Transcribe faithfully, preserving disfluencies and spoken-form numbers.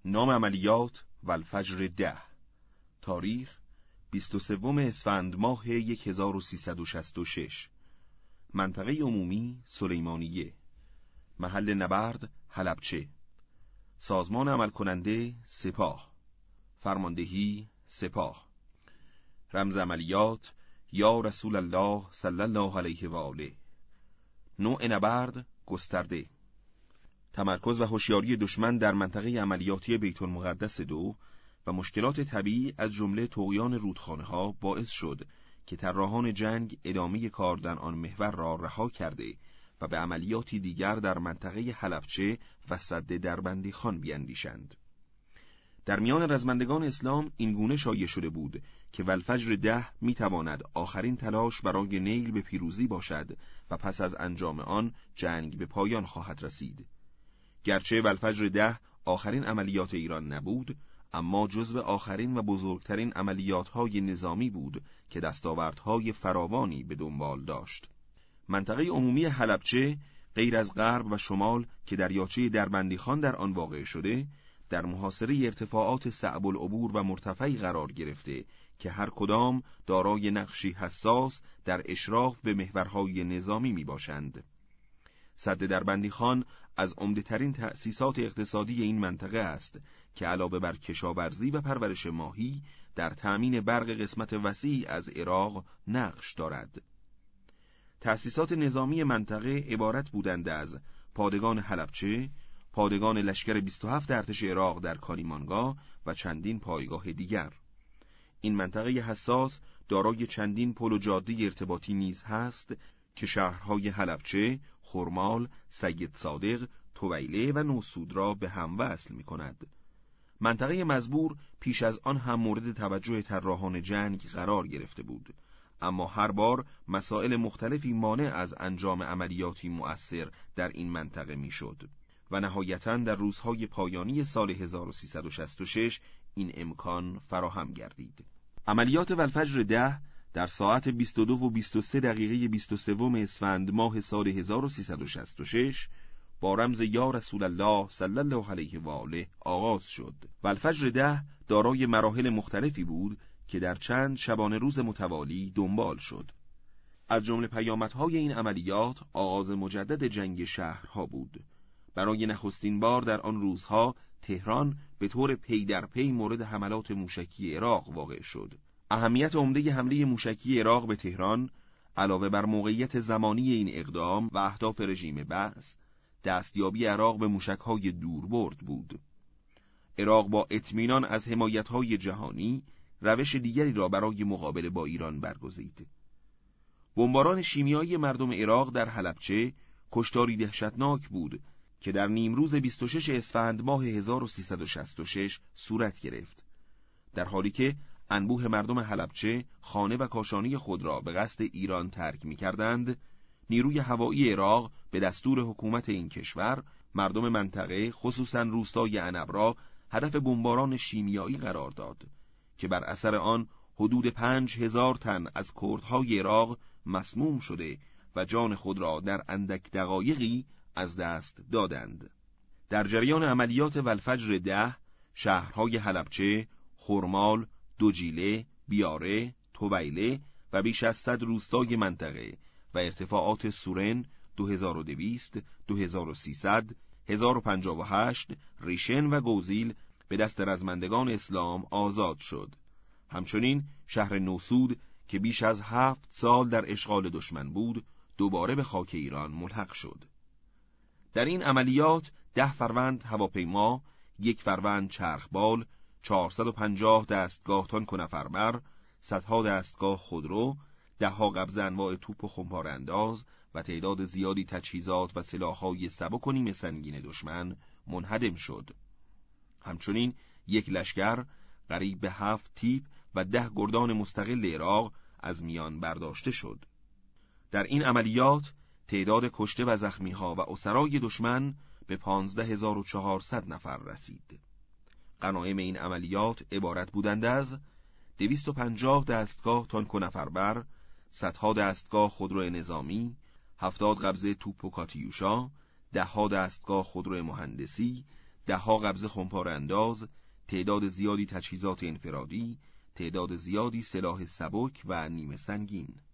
نام عملیات والفجر ده. تاریخ بیست و سوم اسفند ماه هزار و سیصد و شصت و شش. منطقه عمومی سلیمانیه. محل نبرد حلبچه. سازمان عمل کننده سپاه. فرماندهی سپاه. رمز عملیات یا رسول الله صلی الله علیه و آله. نوع نبرد گسترده. تمرکز و هوشیاری دشمن در منطقه عملیاتی بیت المقدس دو و مشکلات طبیعی از جمله طغیان رودخانه‌ها باعث شد که طراحان جنگ ادامه کار در آن محور را رها کرده و به عملیاتی دیگر در منطقه حلبچه و سد دربندی خان بیاندیشند. در میان رزمندگان اسلام این گونه شایع شده بود که والفجر ده می تواند آخرین تلاش برای نیل به پیروزی باشد و پس از انجام آن جنگ به پایان خواهد رسید. گرچه والفجر ده آخرین عملیات ایران نبود، اما جزو آخرین و بزرگترین عملیات‌های نظامی بود که دستاوردهای فراوانی به دنبال داشت. منطقه عمومی حلبچه غیر از غرب و شمال که دریاچه دربندی خان در آن واقع شده، در محاصره ارتفاعات صعب العبور و مرتفعی قرار گرفته که هر کدام دارای نقشی حساس در اشراف به محورهای نظامی می باشند. سد دربندی خان از عمده‌ترین تأسیسات اقتصادی این منطقه است که علاوه بر کشاورزی و پرورش ماهی در تأمین برق قسمت وسیعی از عراق نقش دارد. تأسیسات نظامی منطقه عبارت بودند از پادگان حلبچه، پادگان لشکر بیست و هفت ارتش عراق در کاریمانگاه و چندین پایگاه دیگر. این منطقه حساس دارای چندین پل و جاده ارتباطی نیز هست که شهرهای حلبچه، خرمال، سید صادق، طویله و نوسود را به هم وصل می کند. منطقه مزبور پیش از آن هم مورد توجه طراحان جنگ قرار گرفته بود، اما هر بار مسائل مختلفی مانع از انجام عملیاتی مؤثر در این منطقه می شد و نهایتاً در روزهای پایانی سال هزار و سیصد و شصت و شش این امکان فراهم گردید. عملیات والفجر ده در ساعت بیست و دو و بیست و سه دقیقه بیست و سه اسفند ماه سال هزار و سیصد و شصت و شش با رمز یا رسول الله صلی الله علیه و آله آغاز شد. والفجر ده دارای مراحل مختلفی بود که در چند شبانه روز متوالی دنبال شد. از جمله پیامدهای این عملیات آغاز مجدد جنگ شهرها بود. برای نخستین بار در آن روزها تهران به طور پی در پی مورد حملات موشکی عراق واقع شد. اهمیت عمده حمله موشکی عراق به تهران علاوه بر موقعیت زمانی این اقدام و اهداف رژیم بعث، دستیابی عراق به موشک‌های دوربرد بود. عراق با اطمینان از حمایت‌های جهانی روش دیگری را برای مقابله با ایران برگزید. بمباران شیمیایی مردم عراق در حلبچه کشتاری دهشتناک بود که در نیمروز بیست و شش اسفند ماه هزار و سیصد و شصت و شش صورت گرفت، در حالی که انبوه مردم حلبچه خانه و کاشانی خود را به قصد ایران ترک می‌کردند. نیروی هوایی عراق به دستور حکومت این کشور مردم منطقه خصوصاً روستای عنب را هدف بمباران شیمیایی قرار داد که بر اثر آن حدود پنج هزار تن از کردهای عراق مسموم شده و جان خود را در اندک دقایقی از دست دادند. در جریان عملیات والفجر ده شهرهای حلبچه، خرمال، دوجیله، بیاره، طویله و بیش از صد روستای منطقه و ارتفاعات سورن دو هزار و دویست، دو هزار و سیصد، هزار و پنجاه و هشت، ریشن و گوزیل به دست رزمندگان اسلام آزاد شد. همچنین شهر نوسود که بیش از هفت سال در اشغال دشمن بود دوباره به خاک ایران ملحق شد. در این عملیات ده فروند هواپیما، یک فروند چرخبال، چهارصد و پنجاه دستگاه تانک و نفربر، صدها دستگاه خودرو، دهها قبض انواع توپ و خمپاره انداز و تعداد زیادی تجهیزات و سلاح‌های سبک و نیمه سنگین دشمن منهدم شد. همچنین یک لشکر قریب به هفت تیپ و ده گردان مستقل عراق از میان برداشته شد. در این عملیات تعداد کشته و زخمی‌ها و اسرای دشمن به پانزده هزار و چهارصد نفر رسید. غنایم این عملیات عبارت بودند از دویست و پنجاه دستگاه تانک و نفربر، صدها دستگاه خودرو نظامی، هفتاد قبضه توپ و کاتیوشا، دهها دستگاه خودرو مهندسی، دهها قبضه خمپاره انداز، تعداد زیادی تجهیزات انفرادی، تعداد زیادی سلاح سبک و نیمه سنگین.